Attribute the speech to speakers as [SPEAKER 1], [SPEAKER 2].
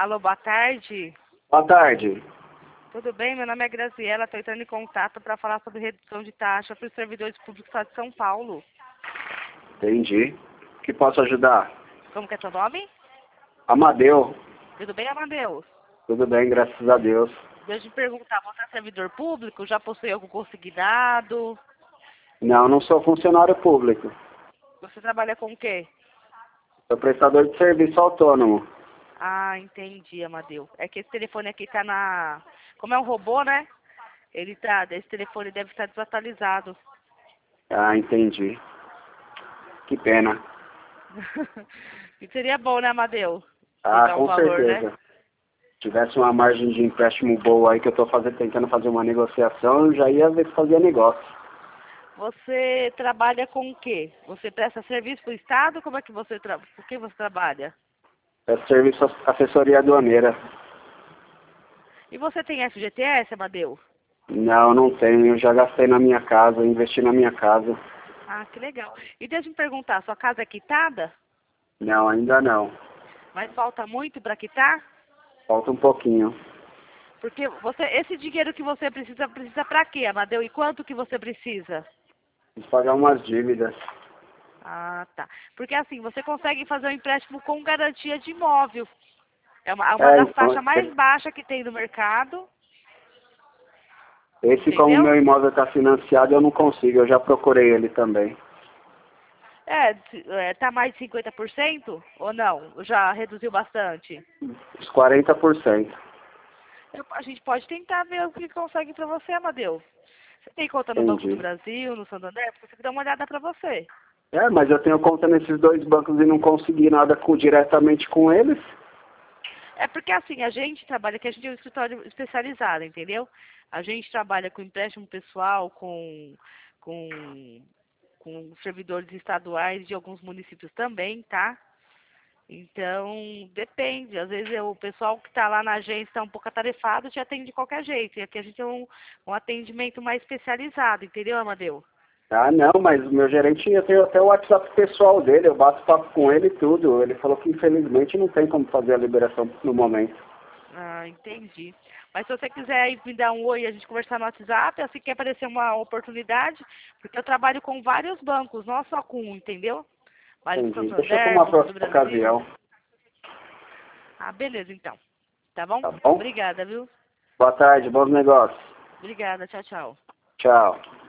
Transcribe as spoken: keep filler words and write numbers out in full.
[SPEAKER 1] Alô, boa tarde.
[SPEAKER 2] Boa tarde.
[SPEAKER 1] Tudo bem? Meu nome é Graziela, estou entrando em contato para falar sobre redução de taxa para os servidores públicos do Estado de São Paulo.
[SPEAKER 2] Entendi. Que posso ajudar?
[SPEAKER 1] Como que é seu nome?
[SPEAKER 2] Amadeu.
[SPEAKER 1] Tudo bem, Amadeus?
[SPEAKER 2] Tudo bem, graças a Deus.
[SPEAKER 1] Deixa eu te perguntar, você é servidor público? Já possui algum consignado?
[SPEAKER 2] Não, não sou funcionário público.
[SPEAKER 1] Você trabalha com o quê?
[SPEAKER 2] Sou prestador de serviço autônomo.
[SPEAKER 1] Ah, entendi, Amadeu. É que esse telefone aqui tá na... Como é um robô, né? Ele tá... Esse telefone deve estar desatualizado.
[SPEAKER 2] Ah, entendi. Que pena.
[SPEAKER 1] E seria bom, né, Amadeu?
[SPEAKER 2] Ah,
[SPEAKER 1] Pegar um
[SPEAKER 2] com
[SPEAKER 1] valor, né?
[SPEAKER 2] certeza. Se tivesse uma margem de empréstimo boa aí que eu tô fazendo, tentando fazer uma negociação, eu já ia ver se fazia negócio.
[SPEAKER 1] Você trabalha com o quê? Você presta serviço para o Estado? Como é que você trabalha? Por que você trabalha?
[SPEAKER 2] É serviço assessoria aduaneira.
[SPEAKER 1] E você tem F G T S, Amadeu?
[SPEAKER 2] Não, não tenho. Eu já gastei na minha casa, investi na minha casa.
[SPEAKER 1] Ah, que legal. E deixa eu me perguntar, sua casa é quitada?
[SPEAKER 2] Não, ainda não.
[SPEAKER 1] Mas falta muito para quitar?
[SPEAKER 2] Falta um pouquinho.
[SPEAKER 1] Porque você, esse dinheiro que você precisa, precisa para quê, Amadeu? E quanto que você precisa?
[SPEAKER 2] Preciso pagar umas dívidas.
[SPEAKER 1] Ah, tá. Porque assim, você consegue fazer um empréstimo com garantia de imóvel. É uma, é uma
[SPEAKER 2] É,
[SPEAKER 1] das
[SPEAKER 2] então,
[SPEAKER 1] taxas mais baixas que tem no mercado.
[SPEAKER 2] esse, como
[SPEAKER 1] Entendeu?
[SPEAKER 2] meu imóvel está financiado, eu não consigo. Eu já procurei ele também.
[SPEAKER 1] É, se- é, tá mais de cinquenta por cento ou não? Já reduziu bastante?
[SPEAKER 2] Os quarenta por cento.
[SPEAKER 1] Eu- a gente pode tentar ver o que consegue para você, Amadeu. Você tem conta no Banco do
[SPEAKER 2] Entendi.
[SPEAKER 1] Brasil, no Santander? Porque eu consigo dar uma olhada para você.
[SPEAKER 2] É, mas eu tenho conta nesses dois bancos e não consegui nada com, diretamente com eles.
[SPEAKER 1] É porque assim, a gente trabalha, que a gente é um escritório especializado, entendeu? A gente trabalha com empréstimo pessoal, com, com, com servidores estaduais de alguns municípios também, tá? Então, depende. Às vezes o pessoal que está lá na agência está um pouco atarefado, te atende de qualquer jeito. E aqui a gente tem um, um atendimento mais especializado, entendeu, Amadeu?
[SPEAKER 2] Ah, não, mas o meu gerente, eu tenho até o WhatsApp pessoal dele, eu bato papo com ele e tudo. Ele falou que infelizmente não tem como fazer a liberação no momento.
[SPEAKER 1] Ah, entendi. Mas se você quiser aí me dar um oi e a gente conversar no WhatsApp, assim que aparecer uma oportunidade, porque eu trabalho com vários bancos, não só com um, entendeu? Vale do
[SPEAKER 2] Entendi. Deixa para
[SPEAKER 1] Santander,
[SPEAKER 2] uma
[SPEAKER 1] Banco do
[SPEAKER 2] próxima
[SPEAKER 1] Brasil.
[SPEAKER 2] ocasião.
[SPEAKER 1] Ah, beleza então. Tá bom?
[SPEAKER 2] Tá bom?
[SPEAKER 1] Obrigada, viu?
[SPEAKER 2] Boa tarde, bons negócios.
[SPEAKER 1] Obrigada, tchau, tchau.
[SPEAKER 2] Tchau.